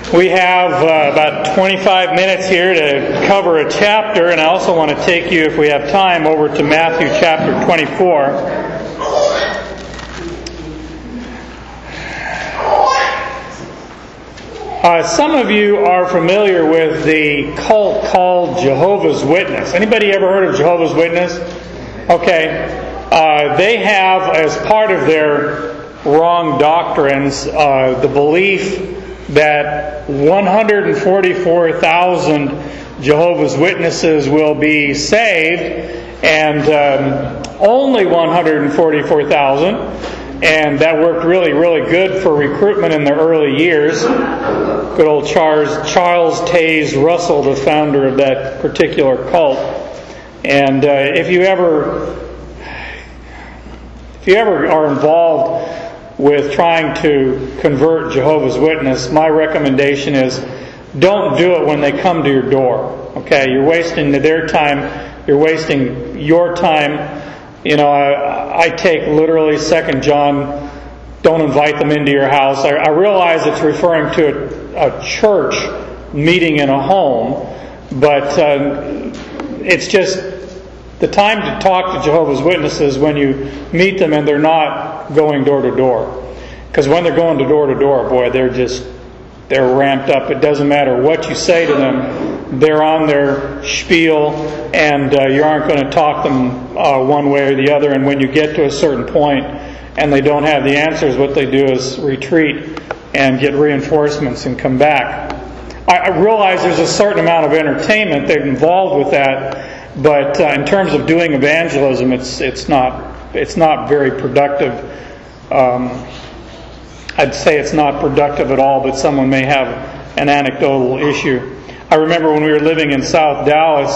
We have about 25 minutes here to cover a chapter, and I also want to take you, if we have time, over to Matthew chapter 24. Some of you are familiar with the cult called Jehovah's Witness. Anybody ever heard of Jehovah's Witness? Okay. They have, as part of their wrong doctrines, the belief that 144,000 Jehovah's Witnesses will be saved, and only 144,000, and that worked really, really good for recruitment in the early years. Good old Charles Taze Russell, the founder of that particular cult. And if you ever are involved with trying to convert Jehovah's Witness, my recommendation is don't do it when they come to your door. Okay, you're wasting their time. You're wasting your time. You know, I take literally 2 John, don't invite them into your house. I realize it's referring to a church meeting in a home, but it's just the time to talk to Jehovah's Witnesses when you meet them and they're not going door to door. Because when they're going door to door, boy, they're ramped up. It doesn't matter what you say to them. They're on their spiel, and you aren't going to talk them one way or the other. And when you get to a certain point and they don't have the answers, what they do is retreat and get reinforcements and come back. I realize there's a certain amount of entertainment that's involved with that. But in terms of doing evangelism, it's not very productive. I'd say it's not productive at all, but someone may have an anecdotal issue. I remember when we were living in South Dallas,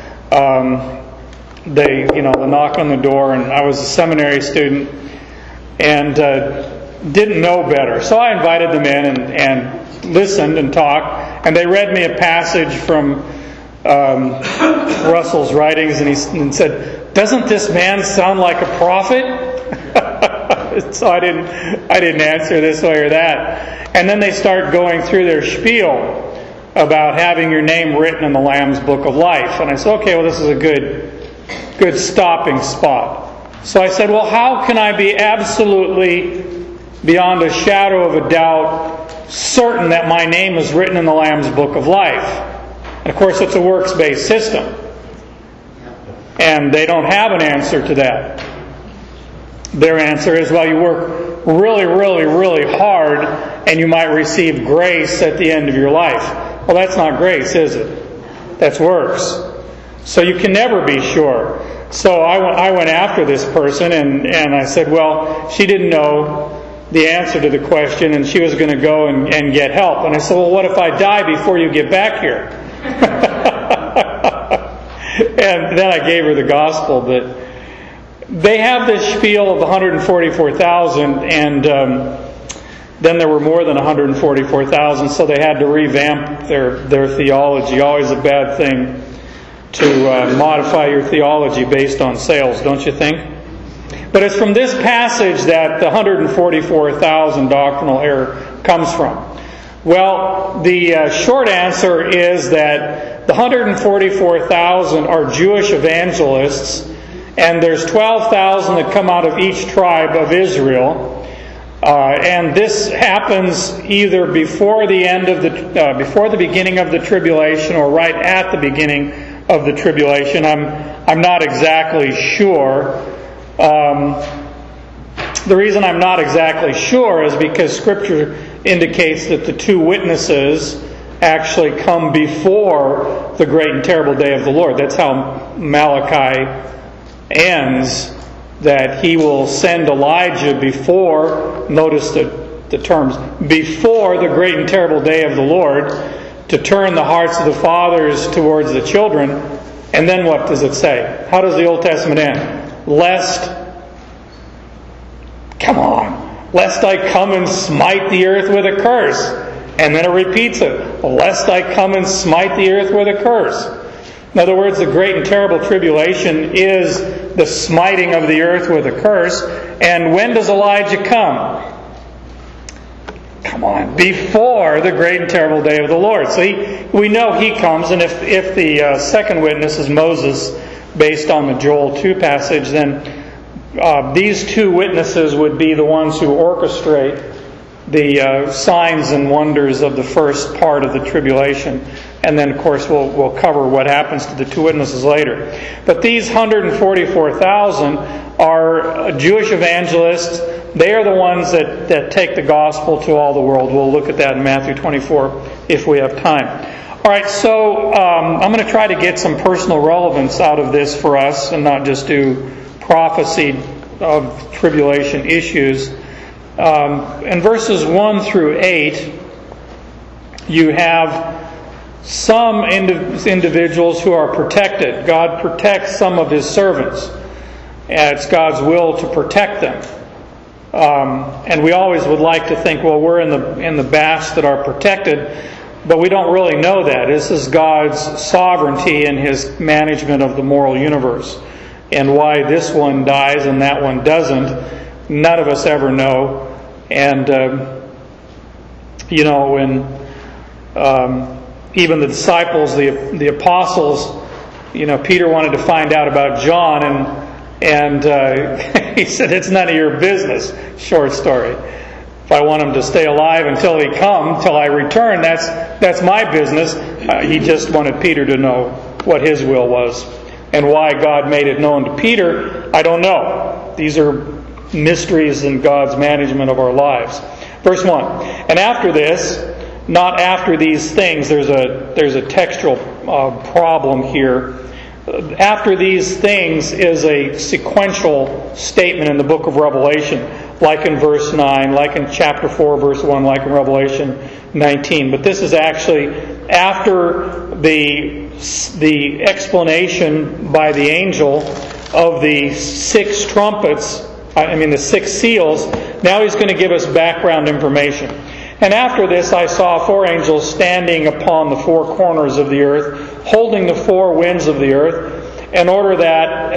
the knock on the door, and I was a seminary student and didn't know better. So I invited them in and listened and talked, and they read me a passage from Russell's writings, and he said, "Doesn't this man sound like a prophet?" So I didn't answer this way or that. And then they start going through their spiel about having your name written in the Lamb's Book of Life. And I said, okay, well, this is a good stopping spot. So I said, well, how can I be absolutely, beyond a shadow of a doubt, certain that my name is written in the Lamb's Book of Life? And of course, it's a works-based system. And they don't have an answer to that. Their answer is, well, you work really, really, really hard and you might receive grace at the end of your life. Well, that's not grace, is it? That's works. So you can never be sure. So I went after this person and I said, well, she didn't know the answer to the question and she was going to go and get help. And I said, well, what if I die before you get back here? And then I gave her the gospel, but they have this spiel of 144,000, and then there were more than 144,000, so they had to revamp their theology. Always a bad thing to modify your theology based on sales, don't you think? But it's from this passage that the 144,000 doctrinal error comes from. Well, the short answer is that the 144,000 are Jewish evangelists, and there's 12,000 that come out of each tribe of Israel. And this happens either before the beginning of the tribulation or right at the beginning of the tribulation. I'm not exactly sure. The reason I'm not exactly sure is because Scripture indicates that the two witnesses actually come before the great and terrible day of the Lord. That's how Malachi ends, that he will send Elijah before, notice the terms, before the great and terrible day of the Lord, to turn the hearts of the fathers towards the children. And then what does it say? How does the Old Testament end? Lest I come and smite the earth with a curse. And then it repeats it. Lest I come and smite the earth with a curse. In other words, the great and terrible tribulation is the smiting of the earth with a curse. And when does Elijah come? Come on, before the great and terrible day of the Lord. So we know he comes, and if the second witness is Moses, based on the Joel 2 passage, then these two witnesses would be the ones who orchestrate the signs and wonders of the first part of the tribulation. And then, of course, we'll cover what happens to the two witnesses later. But these 144,000 are Jewish evangelists. They are the ones that take the gospel to all the world. We'll look at that in Matthew 24 if we have time. All right, so I'm going to try to get some personal relevance out of this for us and not just do prophecy of tribulation issues. In verses 1 through 8, you have some individuals who are protected. God protects some of His servants. And it's God's will to protect them. And we always would like to think, well, we're in the batch that are protected, but we don't really know that. This is God's sovereignty and His management of the moral universe. And why this one dies and that one doesn't, none of us ever know. And, when even the disciples, the apostles, Peter wanted to find out about John, and he said, it's none of your business. Short story. If I want him to stay alive until I return, that's my business. He just wanted Peter to know what his will was. And why God made it known to Peter, I don't know. These are mysteries in God's management of our lives. Verse 1. And after this, not after these things, there's a textual problem here. After these things is a sequential statement in the book of Revelation, like in verse 9, like in chapter 4, verse 1, like in Revelation 19. But this is actually after the explanation by the angel of the six trumpets, the six seals. Now he's going to give us background information. And after this I saw four angels standing upon the four corners of the earth, holding the four winds of the earth, in order that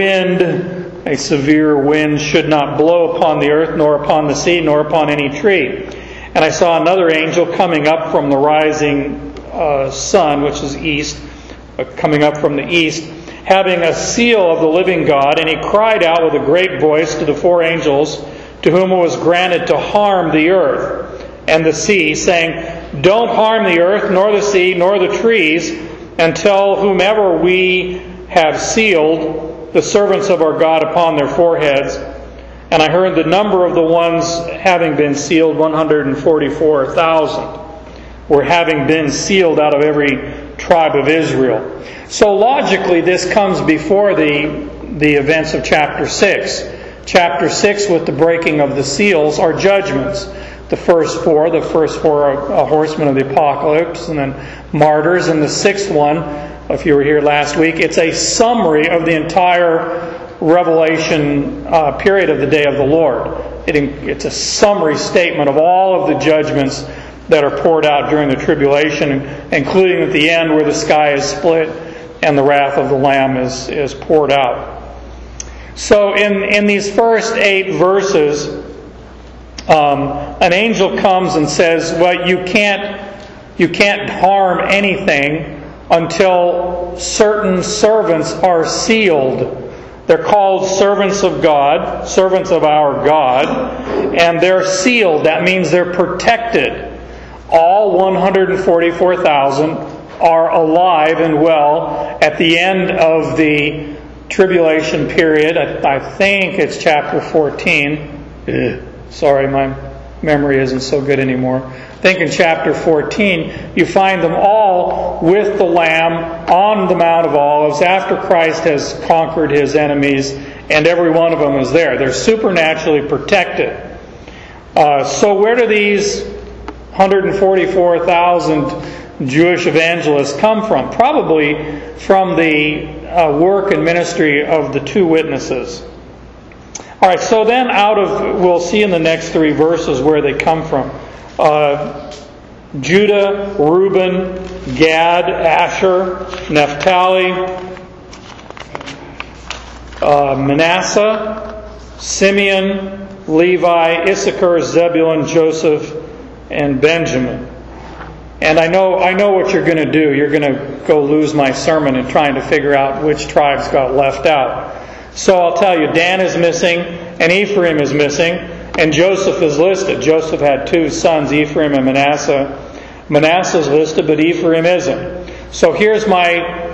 a severe wind, should not blow upon the earth, nor upon the sea, nor upon any tree. And I saw another angel coming up from the rising sun, which is east, coming up from the east, having a seal of the living God, and he cried out with a great voice to the four angels to whom it was granted to harm the earth and the sea, saying, don't harm the earth, nor the sea, nor the trees, until whomever we have sealed, the servants of our God, upon their foreheads. And I heard the number of the ones having been sealed, 144,000, were having been sealed out of every tribe of Israel. So logically, this comes before the events of chapter 6. Chapter 6, with the breaking of the seals, are judgments. The first four are horsemen of the apocalypse, and then martyrs. And the sixth one, if you were here last week, it's a summary of the entire Revelation period of the day of the Lord. It's a summary statement of all of the judgments that are poured out during the tribulation, including at the end where the sky is split and the wrath of the Lamb is poured out. So in these first 8 verses, an angel comes and says, well, you can't harm anything until certain servants are sealed. They're called servants of God, servants of our God, and they're sealed. That means they're protected. All 144,000 are alive and well at the end of the tribulation period. I think it's chapter 14. Sorry, my memory isn't so good anymore. I think in chapter 14, you find them all with the Lamb on the Mount of Olives after Christ has conquered His enemies, and every one of them is there. They're supernaturally protected. So where do these 144,000 Jewish evangelists come from? Probably from the work and ministry of the two witnesses. All right, so then we'll see in the next 3 verses where they come from. Judah, Reuben, Gad, Asher, Naphtali, Manasseh, Simeon, Levi, Issachar, Zebulun, Joseph, and Benjamin. And I know what you're going to do. You're going to go lose my sermon in trying to figure out which tribes got left out. So I'll tell you, Dan is missing, and Ephraim is missing, and Joseph is listed. Joseph had two sons, Ephraim and Manasseh. Manasseh's listed, but Ephraim isn't. So here's my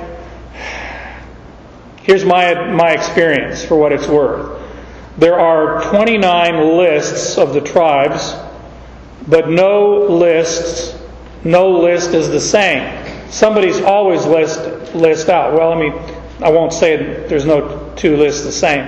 experience for what it's worth. There are 29 lists of the tribes, but no list is the same. Somebody's always list out. Well, I won't say there's no two lists the same.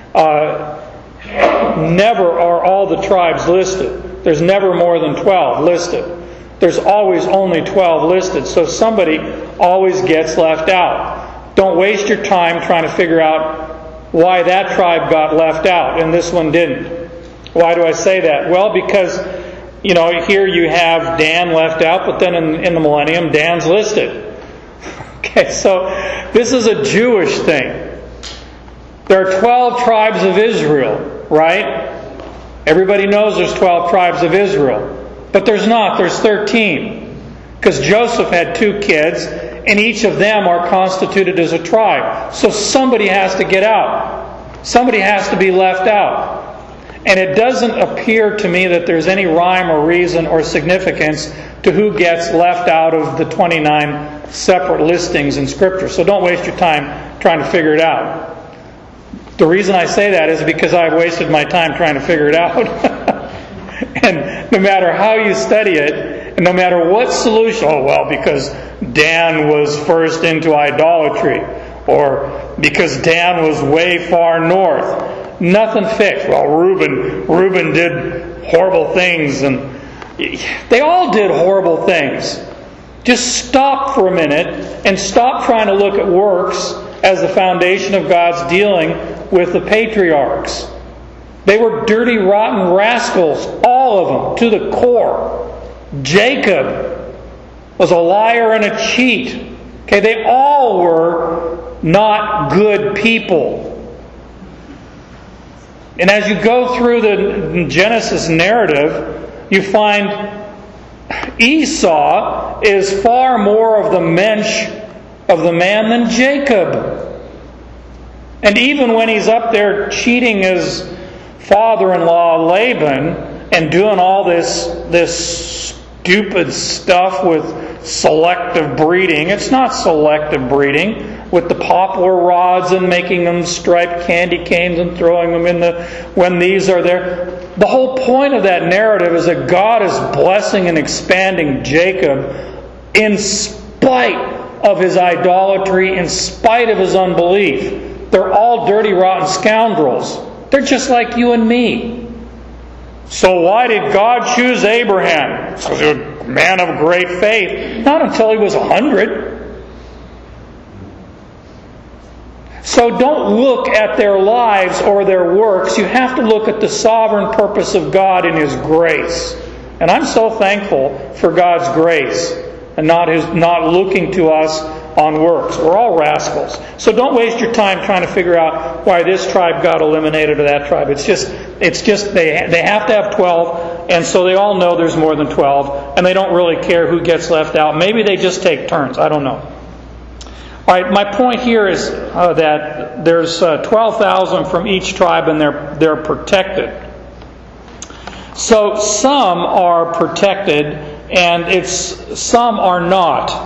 Never are all the tribes listed. There's never more than 12 listed. There's always only 12 listed. So somebody always gets left out. Don't waste your time trying to figure out why that tribe got left out and this one didn't. Why do I say that? Well, because here you have Dan left out, but then in the millennium, Dan's listed. Okay, so this is a Jewish thing. There are 12 tribes of Israel, right? Everybody knows there's 12 tribes of Israel. But there's not. There's 13. Because Joseph had 2 kids, and each of them are constituted as a tribe. So somebody has to get out. Somebody has to be left out. And it doesn't appear to me that there's any rhyme or reason or significance to who gets left out of the 29 separate listings in Scripture. So don't waste your time trying to figure it out. The reason I say that is because I've wasted my time trying to figure it out. And no matter how you study it, and no matter what solution, because Dan was first into idolatry, or because Dan was way far north, nothing fixed. Well, Reuben did horrible things, and they all did horrible things. Just stop for a minute and stop trying to look at works as the foundation of God's dealing with the patriarchs. They were dirty, rotten rascals, all of them, to the core. Jacob was a liar and a cheat. Okay, they all were not good people. And as you go through the Genesis narrative, you find Esau is far more of the mensch of the man than Jacob. And even when he's up there cheating his father-in-law Laban and doing all this stupid stuff with selective breeding. It's not selective breeding with the poplar rods and making them striped candy canes and throwing them when these are there. The whole point of that narrative is that God is blessing and expanding Jacob in spite of his idolatry, in spite of his unbelief. They're all dirty, rotten scoundrels. They're just like you and me. So why did God choose Abraham? Because he was a man of great faith. Not until he was 100. So don't look at their lives or their works. You have to look at the sovereign purpose of God in His grace. And I'm so thankful for God's grace and not looking to us on works. We're all rascals. So don't waste your time trying to figure out why this tribe got eliminated or that tribe. It's just they have to have 12, and so they all know there's more than 12, and they don't really care who gets left out. Maybe they just take turns. I don't know. All right, my point here is that there's 12,000 from each tribe, and they're protected. So some are protected, and some are not.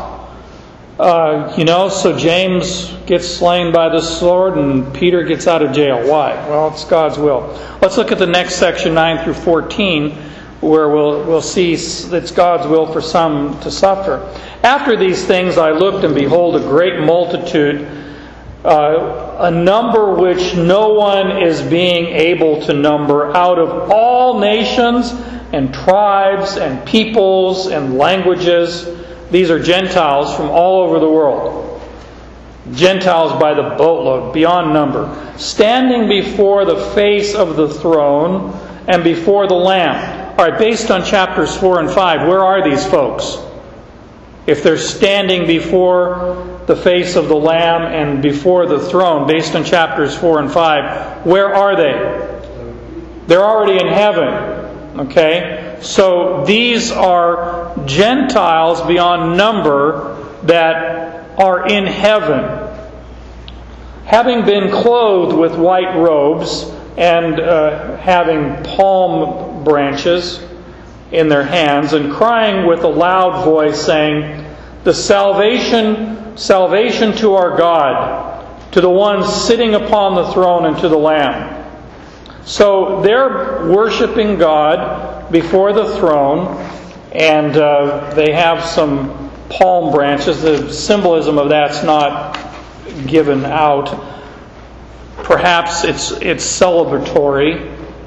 So James gets slain by the sword and Peter gets out of jail. Why? Well, it's God's will. Let's look at the next section, 9 through 14, where we'll see it's God's will for some to suffer. After these things I looked, and behold, a great multitude, a number which no one is being able to number, out of all nations and tribes and peoples and languages. These are Gentiles from all over the world. Gentiles by the boatload, beyond number. Standing before the face of the throne and before the Lamb. All right, based on chapters 4 and 5, where are these folks? If they're standing before the face of the Lamb and before the throne, based on chapters 4 and 5, where are they? They're already in heaven. Okay? So these are Gentiles beyond number that are in heaven, having been clothed with white robes and having palm branches in their hands, and crying with a loud voice, saying, "The salvation to our God, to the one sitting upon the throne and to the Lamb." So they're worshiping God before the throne, and they have some palm branches. The symbolism of that's not given out. Perhaps it's celebratory,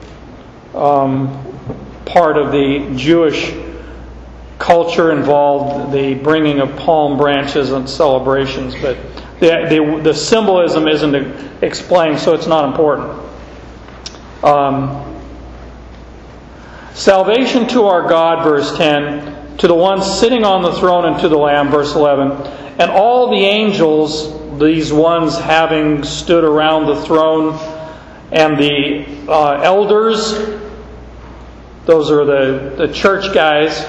part of the Jewish culture involved the bringing of palm branches and celebrations, but the symbolism isn't explained, so it's not important. Salvation to our God, verse 10, to the one sitting on the throne and to the Lamb, verse 11. And all the angels, these ones having stood around the throne, and the elders, those are the church guys.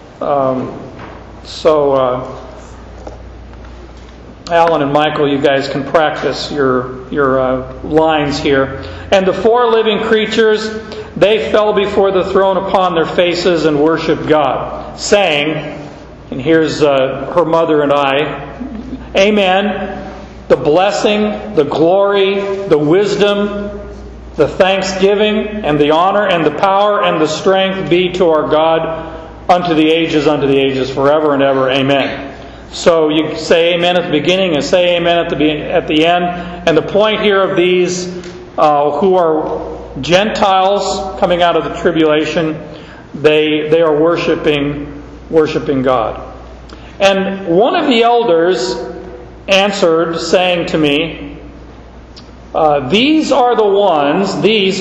Alan and Michael, you guys can practice your lines here. And the four living creatures, they fell before the throne upon their faces and worshiped God, saying, and here's her mother and I, Amen. The blessing, the glory, the wisdom, the thanksgiving, and the honor, and the power, and the strength be to our God unto the ages, forever and ever. Amen. So you say amen at the beginning and say amen at the end. And the point here of these who are Gentiles coming out of the tribulation, they are worshiping God. And one of the elders answered, saying to me, these are the ones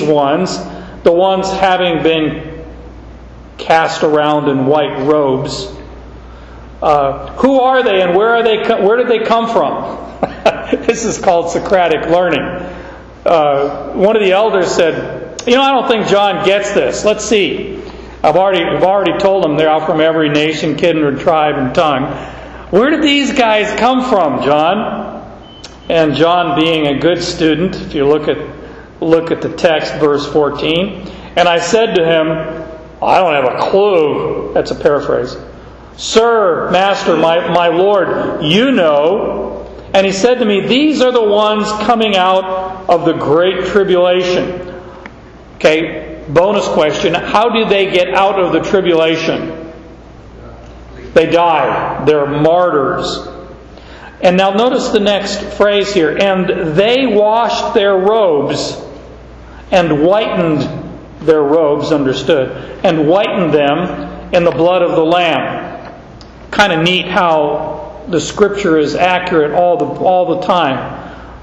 having been cast around in white robes. Who are they, and where did they come from? This is called Socratic learning. One of the elders said, I don't think John gets this. Let's see. I've already told him they're out from every nation, kindred, tribe, and tongue. Where did these guys come from, John? And John, being a good student, if you look at the text, verse 14, and I said to him, I don't have a clue. That's a paraphrase. Sir, Master, my Lord, you know. And he said to me, these are the ones coming out of the great tribulation. Okay, bonus question. How did they get out of the tribulation? They died. They're martyrs. And now notice the next phrase here. And they washed their robes and whitened their robes, understood, and whitened them in the blood of the Lamb. Kind of neat how the Scripture is accurate all the time.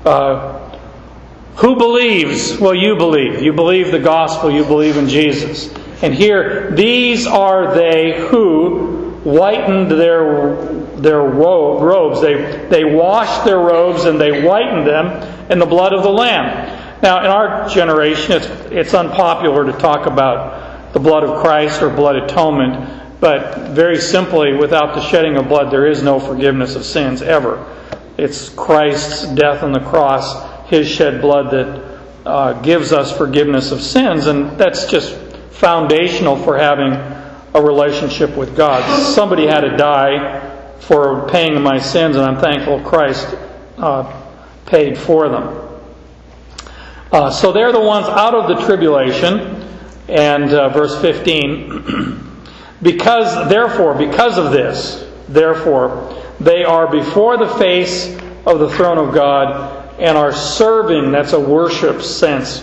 Who believes? Well, you believe. You believe the gospel. You believe in Jesus. And here, these are they who whitened their robes. They washed their robes and they whitened them in the blood of the Lamb. Now, in our generation, it's unpopular to talk about the blood of Christ or blood atonement. But very simply, without the shedding of blood, there is no forgiveness of sins ever. It's Christ's death on the cross, His shed blood, that gives us forgiveness of sins. And that's just foundational for having a relationship with God. Somebody had to die for paying my sins, and I'm thankful Christ paid for them. So they're the ones out of the tribulation. And verse 15... Because of this, they are before the face of the throne of God and are serving, that's a worship sense.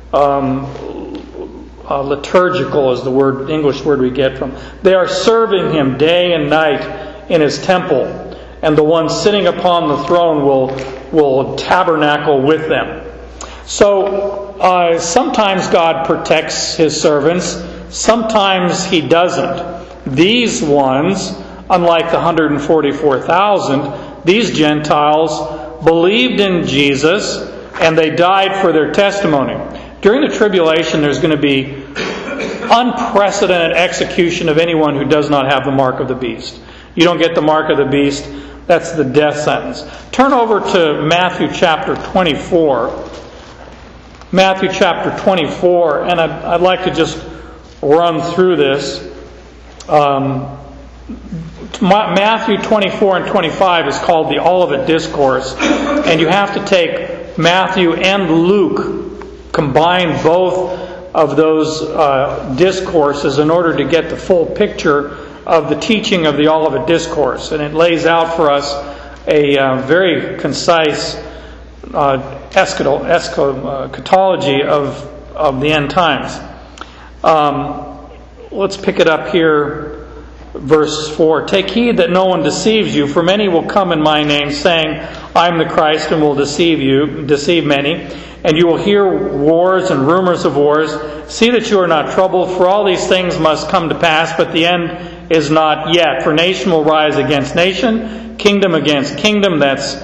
Liturgical is the English word we get from. They are serving Him day and night in His temple, and the one sitting upon the throne will tabernacle with them. So sometimes God protects His servants. Sometimes He doesn't. These ones, unlike the 144,000, these Gentiles believed in Jesus and they died for their testimony. During the tribulation, there's going to be unprecedented execution of anyone who does not have the mark of the beast. You don't get the mark of the beast, that's the death sentence. Turn over to Matthew chapter 24. Matthew chapter 24, and I'd like to just run through this. Matthew 24 and 25 is called the Olivet Discourse, and you have to take Matthew and Luke, combine both of those discourses in order to get the full picture of the teaching of the Olivet Discourse. And it lays out for us a very concise eschatology of the end times. Let's pick it up here. Verse 4, "Take heed that no one deceives you, for many will come in my name, saying, I am the Christ, and will deceive many. And you will hear wars and rumors of wars. See that you are not troubled, for all these things must come to pass, but the end is not yet. For nation will rise against nation, kingdom against kingdom." That's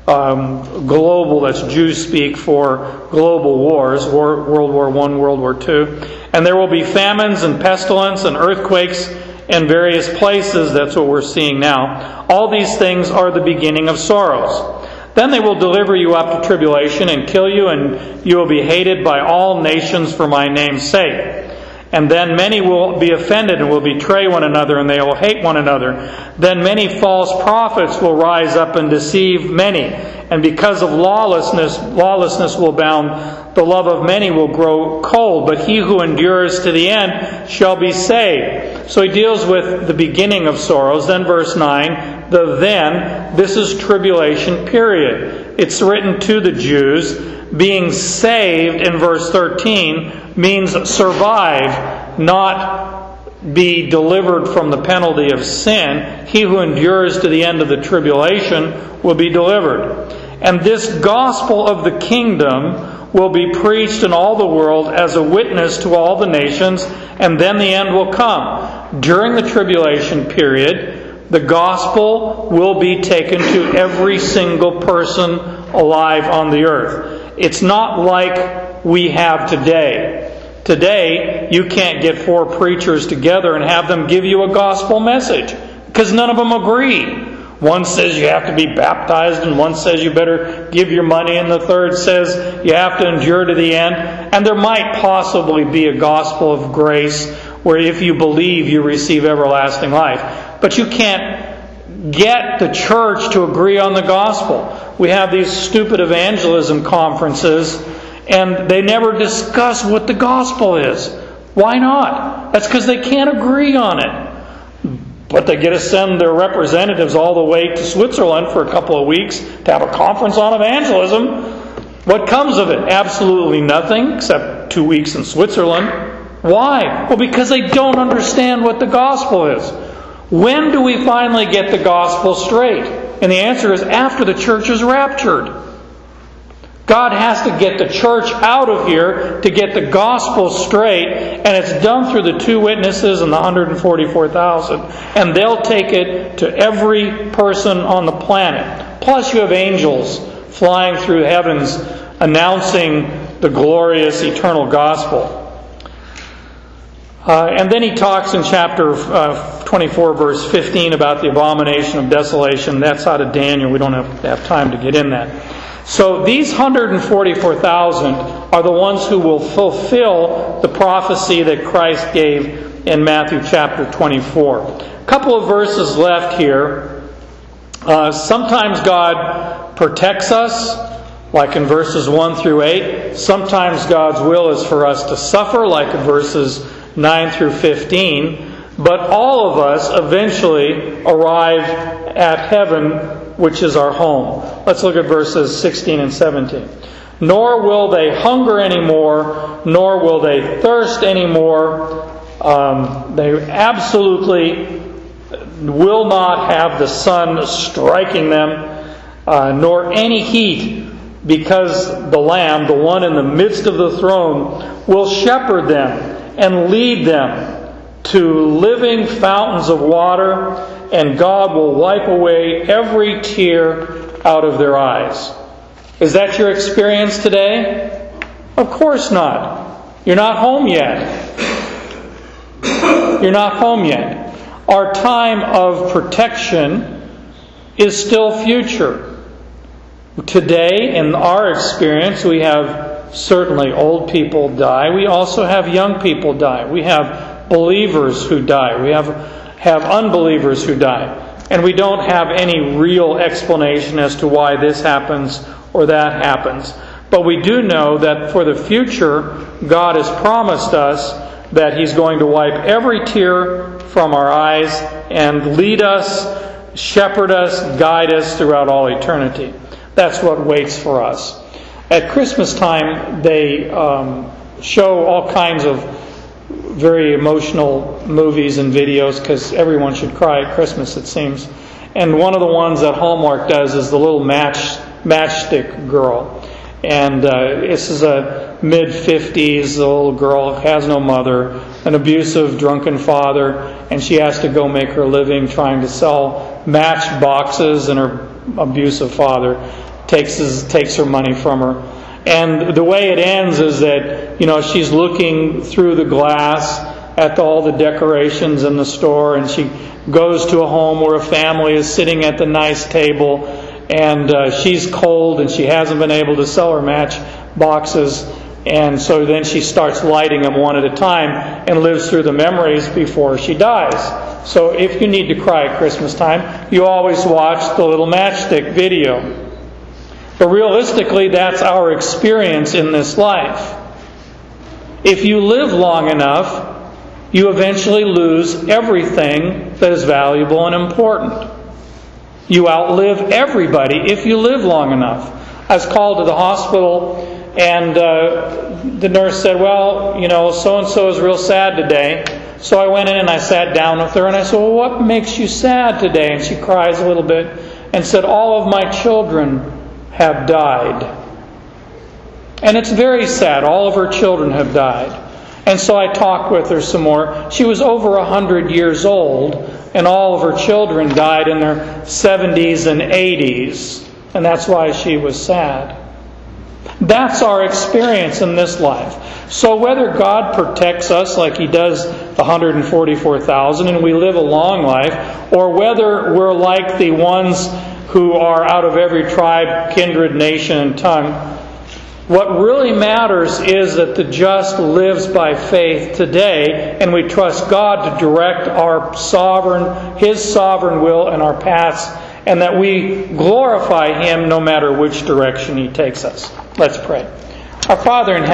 global, that's Jews speak for global wars, World War I, World War II. "And there will be famines and pestilence and earthquakes in various places." That's what we're seeing now. "All these things are the beginning of sorrows. Then they will deliver you up to tribulation and kill you, and you will be hated by all nations for my name's sake. And then many will be offended and will betray one another, and they will hate one another. Then many false prophets will rise up and deceive many. And because of lawlessness will abound. The love of many will grow cold, but he who endures to the end shall be saved." So he deals with the beginning of sorrows. Then verse 9, this is tribulation period. It's written to the Jews. Being saved in verse 13 means survive, not be delivered from the penalty of sin. He who endures to the end of the tribulation will be delivered. And this gospel of the kingdom will be preached in all the world as a witness to all the nations, and then the end will come. During the tribulation period, the gospel will be taken to every single person alive on the earth. It's not like we have today. Today, you can't get 4 preachers together and have them give you a gospel message, because none of them agree. One says you have to be baptized, and one says you better give your money, and the third says you have to endure to the end. And there might possibly be a gospel of grace where if you believe you receive everlasting life. But you can't get the church to agree on the gospel. We have these stupid evangelism conferences, and they never discuss what the gospel is. Why not? That's because they can't agree on it. But they get to send their representatives all the way to Switzerland for a couple of weeks to have a conference on evangelism. What comes of it? Absolutely nothing, except 2 weeks in Switzerland. Why? Well, because they don't understand what the gospel is. When do we finally get the gospel straight? And the answer is after the church is raptured. God has to get the church out of here to get the gospel straight, and it's done through the 2 witnesses and the 144,000. And they'll take it to every person on the planet. Plus you have angels flying through heavens announcing the glorious eternal gospel. And then he talks in chapter 24, verse 15 about the abomination of desolation. That's out of Daniel. We don't have time to get in that. So these 144,000 are the ones who will fulfill the prophecy that Christ gave in Matthew chapter 24. A couple of verses left here. Sometimes God protects us, like in verses 1 through 8. Sometimes God's will is for us to suffer, like in verses 9 through 15. But all of us eventually arrive at heaven, which is our home. Let's look at verses 16 and 17. "Nor will they hunger anymore, nor will they thirst anymore." They absolutely will not have the sun striking them, nor any heat, because the Lamb, the one in the midst of the throne, will shepherd them and lead them to living fountains of water, and God will wipe away every tear out of their eyes. Is that your experience today? Of course not. You're not home yet. You're not home yet. Our time of protection is still future. Today, in our experience, we have certainly old people die. We also have young people die. We have believers who die. We have unbelievers who die. And we don't have any real explanation as to why this happens or that happens. But we do know that for the future, God has promised us that He's going to wipe every tear from our eyes and lead us, shepherd us, guide us throughout all eternity. That's what waits for us. At Christmas time, they show all kinds of very emotional movies and videos, because everyone should cry at Christmas, it seems. And one of the ones that Hallmark does is the little matchstick girl. And this is a mid-50s little girl, has no mother, an abusive, drunken father, and she has to go make her living trying to sell match boxes, and her abusive father takes her money from her. And the way it ends is that, she's looking through the glass at all the decorations in the store, and she goes to a home where a family is sitting at the nice table, and she's cold and she hasn't been able to sell her match boxes, and so then she starts lighting them one at a time and lives through the memories before she dies. So if you need to cry at Christmas time, you always watch the little matchstick video. But realistically, that's our experience in this life. If you live long enough, you eventually lose everything that is valuable and important. You outlive everybody if you live long enough. I was called to the hospital, and the nurse said, well, so-and-so is real sad today. So I went in and I sat down with her, and I said, well, what makes you sad today? And she cries a little bit and said, all of my children have died. And it's very sad. All of her children have died. And so I talked with her some more. She was over 100 years old, and all of her children died in their 70s and 80s. And that's why she was sad. That's our experience in this life. So whether God protects us like He does the 144,000 and we live a long life, or whether we're like the ones who are out of every tribe, kindred, nation, and tongue, what really matters is that the just lives by faith today, and we trust God to direct His sovereign will and our paths, and that we glorify Him no matter which direction He takes us. Let's pray. Our Father in heaven,